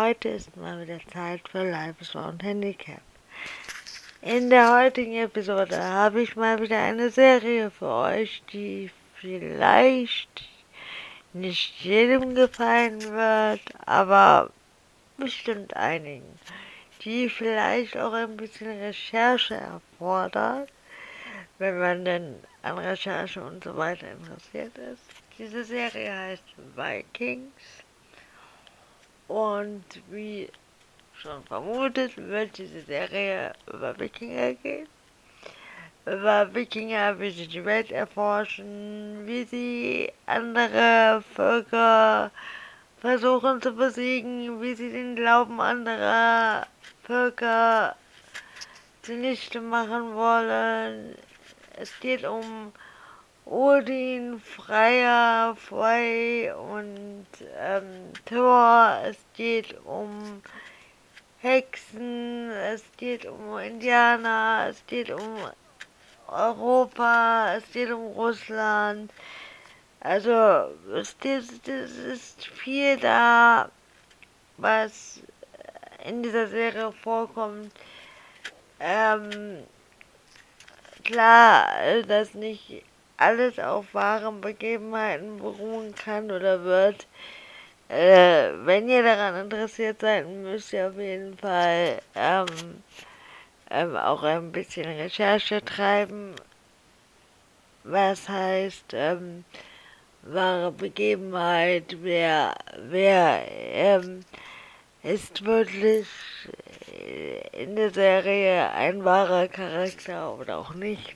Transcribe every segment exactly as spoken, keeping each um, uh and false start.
heute ist mal wieder Zeit für Life is Round Handicap. In der heutigen Episode habe ich mal wieder eine Serie für euch, die vielleicht nicht jedem gefallen wird, aber bestimmt einigen, die vielleicht auch ein bisschen Recherche erfordert, wenn man denn an Recherche und so weiter interessiert ist. Diese Serie heißt Vikings und wie schon vermutet, wird diese Serie über Wikinger gehen. Über Wikinger, wie sie die Welt erforschen, wie sie andere Völker versuchen zu besiegen, wie sie den Glauben anderer Völker zunichte machen wollen. Es geht um Odin, Freya, Frey und ähm, Thor. Es geht um Hexen, es geht um Indianer, es geht um Europa, es geht um Russland. Also es ist, es ist viel da, was in dieser Serie vorkommt. Ähm, klar, dass nicht alles auf wahren Begebenheiten beruhen kann oder wird. Äh, wenn ihr daran interessiert seid, müsst ihr auf jeden Fall ähm, ähm, auch ein bisschen Recherche treiben, was heißt ähm, wahre Begebenheit, wer, wer ähm, ist wirklich in der Serie ein wahrer Charakter oder auch nicht.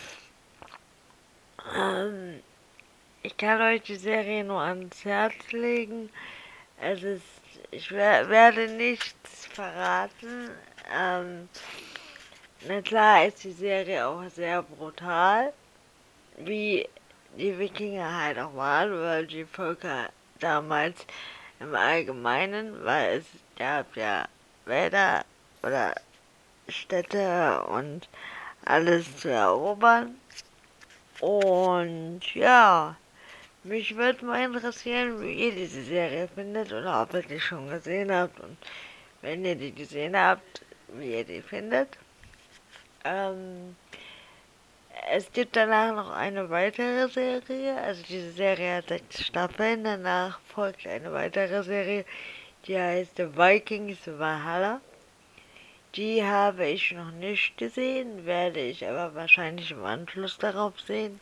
Ähm, ich kann euch die Serie nur ans Herz legen. Es ist, ich wer, werde nichts verraten. Ähm, na klar ist die Serie auch sehr brutal, wie die Wikinger halt auch waren, weil die Völker damals im Allgemeinen, weil es gab ja Wälder oder Städte und alles zu erobern. Und ja, mich würde mal interessieren, wie ihr diese Serie findet oder ob ihr die schon gesehen habt und wenn ihr die gesehen habt, wie ihr die findet. Ähm, es gibt danach noch eine weitere Serie, also diese Serie hat sechs Staffeln, danach folgt eine weitere Serie, die heißt The Vikings Valhalla. Die habe ich noch nicht gesehen, werde ich aber wahrscheinlich im Anschluss darauf sehen.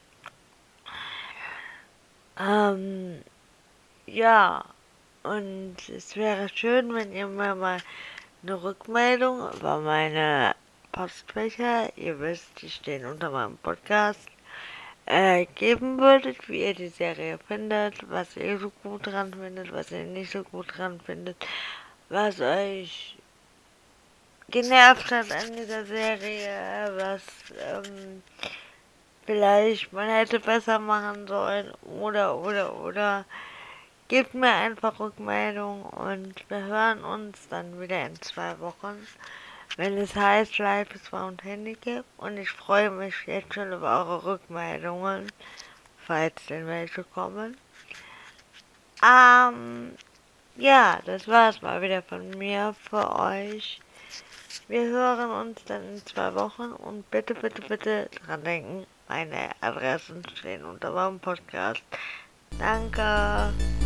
Ähm, ja, und es wäre schön, wenn ihr mir mal eine Rückmeldung über meine Postfächer, ihr wisst, die stehen unter meinem Podcast, äh, geben würdet, wie ihr die Serie findet, was ihr so gut dran findet, was ihr nicht so gut dran findet, was euch genervt hat an dieser Serie, was ähm, vielleicht man hätte besser machen sollen oder oder oder gebt mir einfach Rückmeldung und wir hören uns dann wieder in zwei Wochen, wenn es heißt Life is Round Handicap und ich freue mich jetzt schon über eure Rückmeldungen, falls denn welche kommen. Ähm, ja, das war's mal wieder von mir für euch. Wir hören uns dann in zwei Wochen und bitte, bitte, bitte dran denken, meine Adressen stehen unter meinem Podcast. Danke.